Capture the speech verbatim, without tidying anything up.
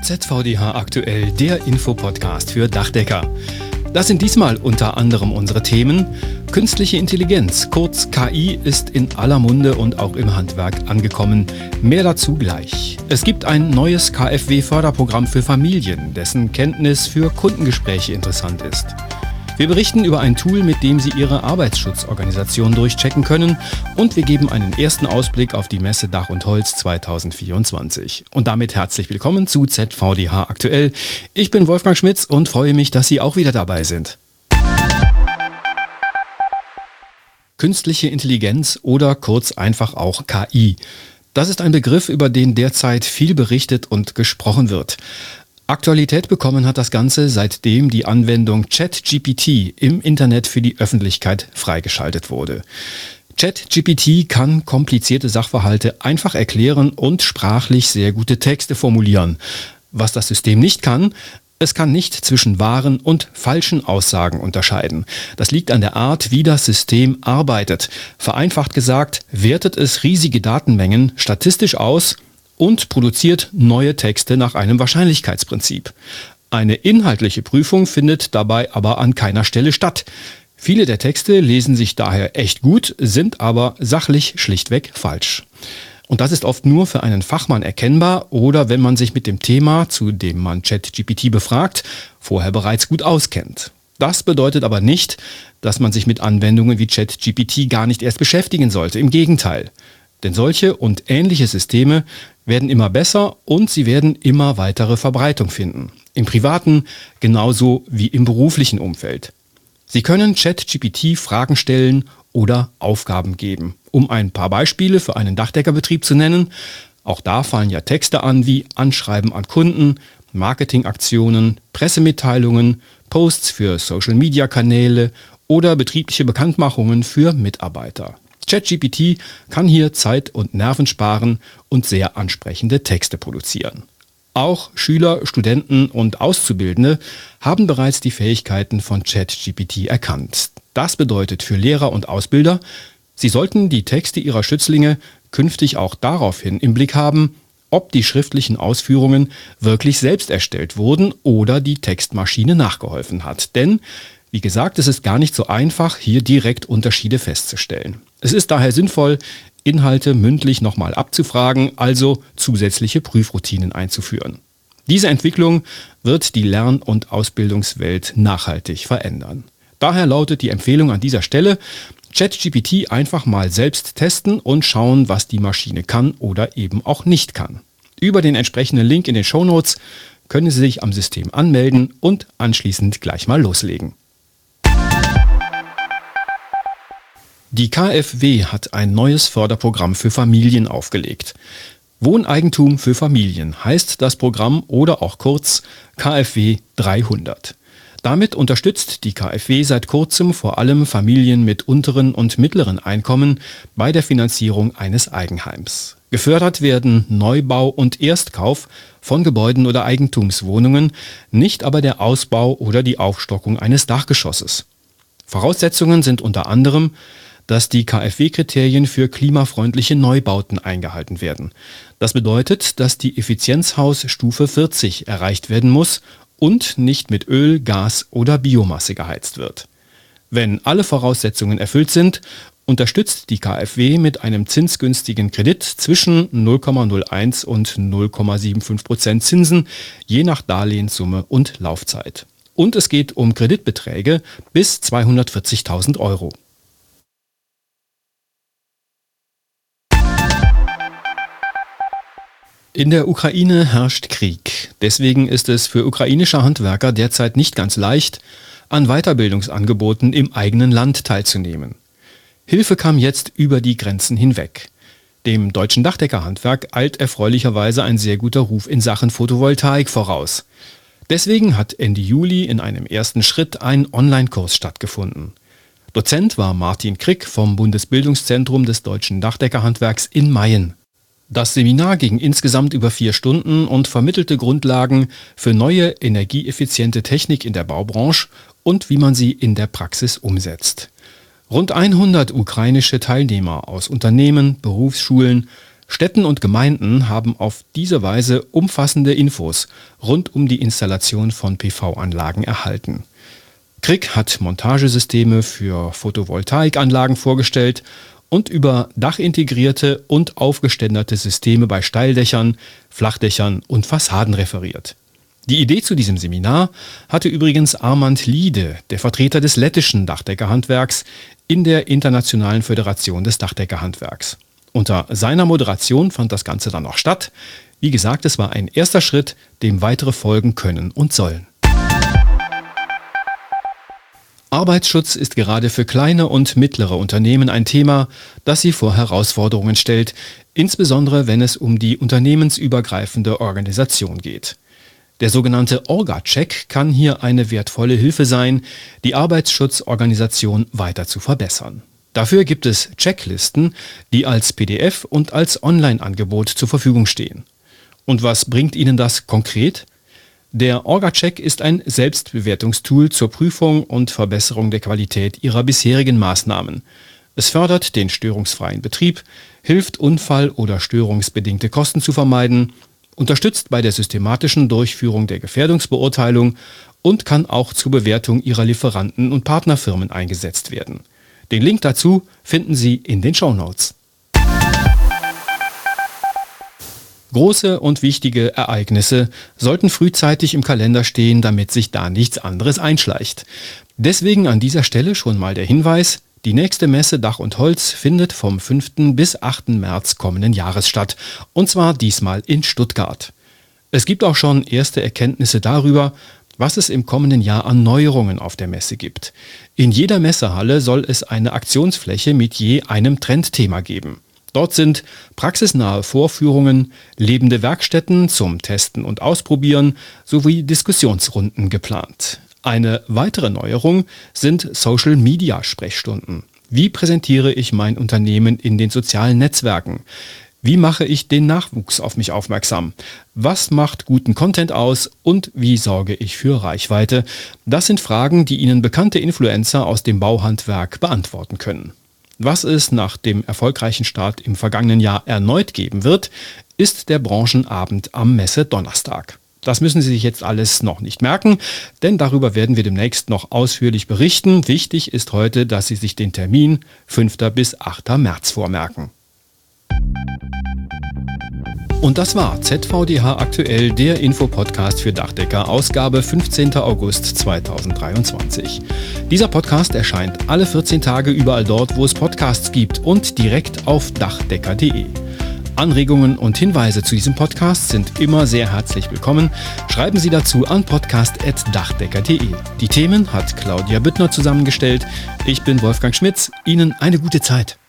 Z V D H aktuell, der Infopodcast für Dachdecker. Das sind diesmal unter anderem unsere Themen. Künstliche Intelligenz, kurz K I, ist in aller Munde und auch im Handwerk angekommen. Mehr dazu gleich. Es gibt ein neues K f W-Förderprogramm für Familien, dessen Kenntnis für Kundengespräche interessant ist. Wir berichten über ein Tool, mit dem Sie Ihre Arbeitsschutzorganisation durchchecken können, und wir geben einen ersten Ausblick auf die Messe Dach und Holz zwanzig vierundzwanzig. Und damit herzlich willkommen zu Z V D H aktuell. Ich bin Wolfgang Schmitz und freue mich, dass Sie auch wieder dabei sind. Künstliche Intelligenz oder kurz einfach auch K I. Das ist ein Begriff, über den derzeit viel berichtet und gesprochen wird. Aktualität bekommen hat das Ganze, seitdem die Anwendung ChatGPT im Internet für die Öffentlichkeit freigeschaltet wurde. ChatGPT kann komplizierte Sachverhalte einfach erklären und sprachlich sehr gute Texte formulieren. Was das System nicht kann: Es kann nicht zwischen wahren und falschen Aussagen unterscheiden. Das liegt an der Art, wie das System arbeitet. Vereinfacht gesagt, wertet es riesige Datenmengen statistisch aus und produziert neue Texte nach einem Wahrscheinlichkeitsprinzip. Eine inhaltliche Prüfung findet dabei aber an keiner Stelle statt. Viele der Texte lesen sich daher echt gut, sind aber sachlich schlichtweg falsch. Und das ist oft nur für einen Fachmann erkennbar oder wenn man sich mit dem Thema, zu dem man ChatGPT befragt, vorher bereits gut auskennt. Das bedeutet aber nicht, dass man sich mit Anwendungen wie ChatGPT gar nicht erst beschäftigen sollte. Im Gegenteil. Denn solche und ähnliche Systeme werden immer besser und sie werden immer weitere Verbreitung finden. Im privaten genauso wie im beruflichen Umfeld. Sie können ChatGPT Fragen stellen oder Aufgaben geben. Um ein paar Beispiele für einen Dachdeckerbetrieb zu nennen: Auch da fallen ja Texte an wie Anschreiben an Kunden, Marketingaktionen, Pressemitteilungen, Posts für Social-Media-Kanäle oder betriebliche Bekanntmachungen für Mitarbeiter. ChatGPT kann hier Zeit und Nerven sparen und sehr ansprechende Texte produzieren. Auch Schüler, Studenten und Auszubildende haben bereits die Fähigkeiten von ChatGPT erkannt. Das bedeutet für Lehrer und Ausbilder: Sie sollten die Texte ihrer Schützlinge künftig auch daraufhin im Blick haben, ob die schriftlichen Ausführungen wirklich selbst erstellt wurden oder die Textmaschine nachgeholfen hat. Denn, wie gesagt, es ist gar nicht so einfach, hier direkt Unterschiede festzustellen. Es ist daher sinnvoll, Inhalte mündlich nochmal abzufragen, also zusätzliche Prüfroutinen einzuführen. Diese Entwicklung wird die Lern- und Ausbildungswelt nachhaltig verändern. Daher lautet die Empfehlung an dieser Stelle: ChatGPT einfach mal selbst testen und schauen, was die Maschine kann oder eben auch nicht kann. Über den entsprechenden Link in den Shownotes können Sie sich am System anmelden und anschließend gleich mal loslegen. Die K f W hat ein neues Förderprogramm für Familien aufgelegt. Wohneigentum für Familien heißt das Programm oder auch kurz K f W dreihundert. Damit unterstützt die K f W seit kurzem vor allem Familien mit unteren und mittleren Einkommen bei der Finanzierung eines Eigenheims. Gefördert werden Neubau und Erstkauf von Gebäuden oder Eigentumswohnungen, nicht aber der Ausbau oder die Aufstockung eines Dachgeschosses. Voraussetzungen sind unter anderem, dass die K f W-Kriterien für klimafreundliche Neubauten eingehalten werden. Das bedeutet, dass die Effizienzhaus Stufe vierzig erreicht werden muss und nicht mit Öl, Gas oder Biomasse geheizt wird. Wenn alle Voraussetzungen erfüllt sind, unterstützt die K f W mit einem zinsgünstigen Kredit zwischen null Komma null eins und null Komma fünfundsiebzig Prozent Zinsen, je nach Darlehenssumme und Laufzeit. Und es geht um Kreditbeträge bis zweihundertvierzigtausend Euro. In der Ukraine herrscht Krieg. Deswegen ist es für ukrainische Handwerker derzeit nicht ganz leicht, an Weiterbildungsangeboten im eigenen Land teilzunehmen. Hilfe kam jetzt über die Grenzen hinweg. Dem deutschen Dachdeckerhandwerk eilt erfreulicherweise ein sehr guter Ruf in Sachen Photovoltaik voraus. Deswegen hat Ende Juli in einem ersten Schritt ein Online-Kurs stattgefunden. Dozent war Martin Krick vom Bundesbildungszentrum des deutschen Dachdeckerhandwerks in Mayen. Das Seminar ging insgesamt über vier Stunden und vermittelte Grundlagen für neue energieeffiziente Technik in der Baubranche und wie man sie in der Praxis umsetzt. Rund hundert ukrainische Teilnehmer aus Unternehmen, Berufsschulen, Städten und Gemeinden haben auf diese Weise umfassende Infos rund um die Installation von P V-Anlagen erhalten. Krieck hat Montagesysteme für Photovoltaikanlagen vorgestellt und über dachintegrierte und aufgeständerte Systeme bei Steildächern, Flachdächern und Fassaden referiert. Die Idee zu diesem Seminar hatte übrigens Armand Liede, der Vertreter des lettischen Dachdeckerhandwerks, in der Internationalen Föderation des Dachdeckerhandwerks. Unter seiner Moderation fand das Ganze dann auch statt. Wie gesagt, es war ein erster Schritt, dem weitere folgen können und sollen. Arbeitsschutz ist gerade für kleine und mittlere Unternehmen ein Thema, das sie vor Herausforderungen stellt, insbesondere wenn es um die unternehmensübergreifende Organisation geht. Der sogenannte Orga-Check kann hier eine wertvolle Hilfe sein, die Arbeitsschutzorganisation weiter zu verbessern. Dafür gibt es Checklisten, die als P D F und als Online-Angebot zur Verfügung stehen. Und was bringt Ihnen das konkret? Der Orga-Check ist ein Selbstbewertungstool zur Prüfung und Verbesserung der Qualität Ihrer bisherigen Maßnahmen. Es fördert den störungsfreien Betrieb, hilft unfall- oder störungsbedingte Kosten zu vermeiden, unterstützt bei der systematischen Durchführung der Gefährdungsbeurteilung und kann auch zur Bewertung Ihrer Lieferanten und Partnerfirmen eingesetzt werden. Den Link dazu finden Sie in den Shownotes. Große und wichtige Ereignisse sollten frühzeitig im Kalender stehen, damit sich da nichts anderes einschleicht. Deswegen an dieser Stelle schon mal der Hinweis: Die nächste Messe Dach und Holz findet vom fünften bis achten März kommenden Jahres statt, und zwar diesmal in Stuttgart. Es gibt auch schon erste Erkenntnisse darüber, was es im kommenden Jahr an Neuerungen auf der Messe gibt. In jeder Messehalle soll es eine Aktionsfläche mit je einem Trendthema geben. Dort sind praxisnahe Vorführungen, lebende Werkstätten zum Testen und Ausprobieren sowie Diskussionsrunden geplant. Eine weitere Neuerung sind Social-Media-Sprechstunden. Wie präsentiere ich mein Unternehmen in den sozialen Netzwerken? Wie mache ich den Nachwuchs auf mich aufmerksam? Was macht guten Content aus und wie sorge ich für Reichweite? Das sind Fragen, die Ihnen bekannte Influencer aus dem Bauhandwerk beantworten können. Was es nach dem erfolgreichen Start im vergangenen Jahr erneut geben wird, ist der Branchenabend am Messe-Donnerstag. Das müssen Sie sich jetzt alles noch nicht merken, denn darüber werden wir demnächst noch ausführlich berichten. Wichtig ist heute, dass Sie sich den Termin fünften bis achten März vormerken. Und das war Z V D H aktuell, der Infopodcast für Dachdecker, Ausgabe fünfzehnten August zweitausenddreiundzwanzig. Dieser Podcast erscheint alle vierzehn Tage überall dort, wo es Podcasts gibt und direkt auf dachdecker punkt de. Anregungen und Hinweise zu diesem Podcast sind immer sehr herzlich willkommen. Schreiben Sie dazu an podcast at dachdecker punkt de. Die Themen hat Claudia Büttner zusammengestellt. Ich bin Wolfgang Schmitz. Ihnen eine gute Zeit.